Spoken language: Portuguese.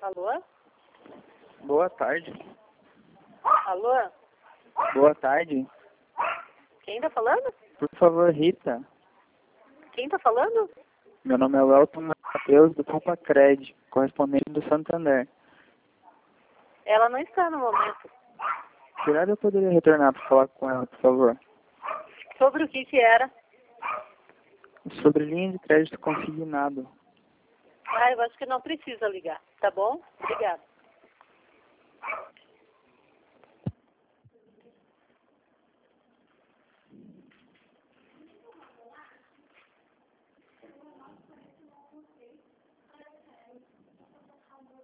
Alô? Boa tarde. Alô? Boa tarde. Quem tá falando? Por favor, Rita. Quem tá falando? Meu nome é Welton Matheus, do Compacred, correspondente do Santander. Ela não está no momento. Que horário eu poderia retornar para falar com ela, por favor? Sobre o que era? Sobre linha de crédito consignado. Eu acho que não precisa ligar, tá bom? Obrigada.